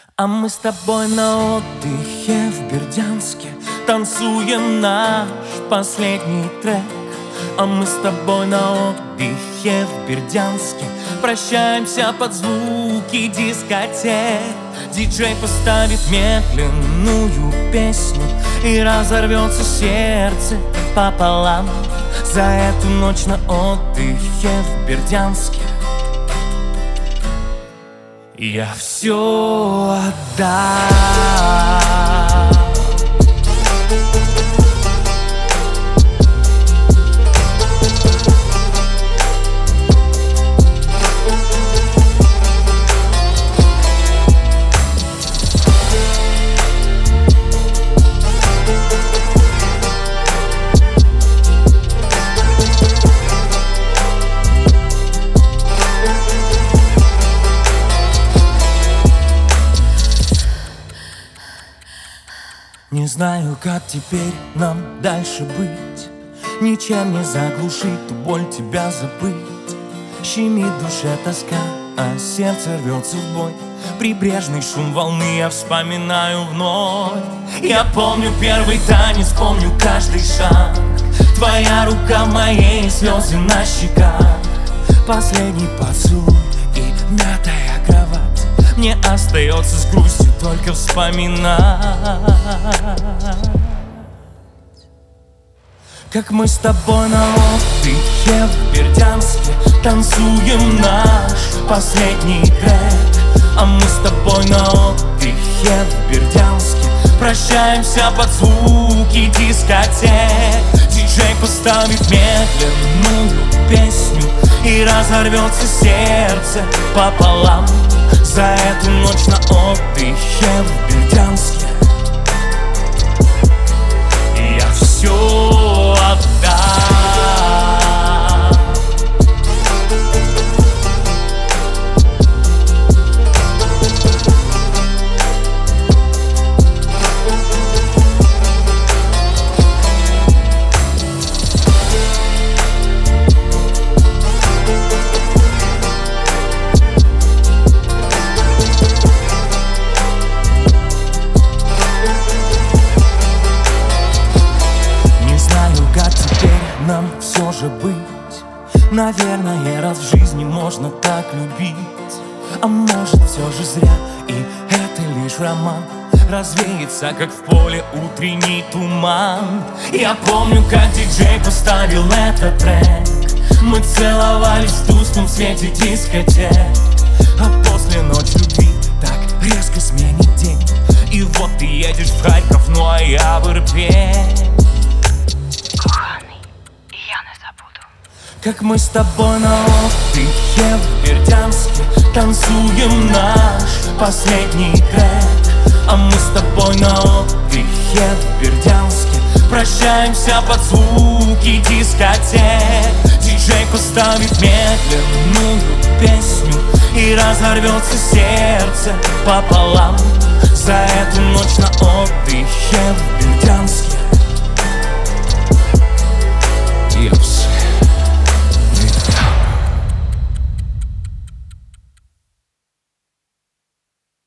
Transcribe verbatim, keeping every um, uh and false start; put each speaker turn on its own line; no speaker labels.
А мы с тобой на отдыхе в Бердянске танцуем наш последний трек. А мы с тобой на отдыхе в Бердянске прощаемся под звуки дискотек. Диджей поставит медленную песню, и разорвется сердце пополам. За эту ночь на отдыхе в Бердянске я все отдам. Не знаю, как теперь нам дальше быть, ничем не заглушить ту боль, тебя забыть. Щемит в душе тоска, а сердце рвется в бой. Прибрежный шум волны я вспоминаю вновь. Я помню первый танец, помню каждый шаг. Твоя рука в моей, слезы на щеках. Последний поцелуй и мятая кровать. Мне остается с грустью только вспоминать, как мы с тобой на отдыхе в Бердянске танцуем наш последний трек. А мы с тобой на отдыхе в Бердянске прощаемся под звуки дискотек. Диджей поставит медленную песню, и разорвется сердце пополам. За эту ночь на отдыхе в Бердянске я все отдам. Нам все же быть, наверное, раз в жизни можно так любить. А может, все же зря, и это лишь роман. Развеется, как в поле утренний туман. Я помню, как диджей поставил этот трек. Мы целовались в тусклом свете дискотек. А после ночь любви так резко сменит день. И вот ты едешь в Харьков, ну а я в Ирпень. Как мы с тобой на отдыхе в Бердянске танцуем наш последний трек. А мы с тобой на отдыхе в Бердянске прощаемся под звуки дискотек. Диджей поставит медленную песню, и разорвется сердце пополам. За эту ночь на отдыхе в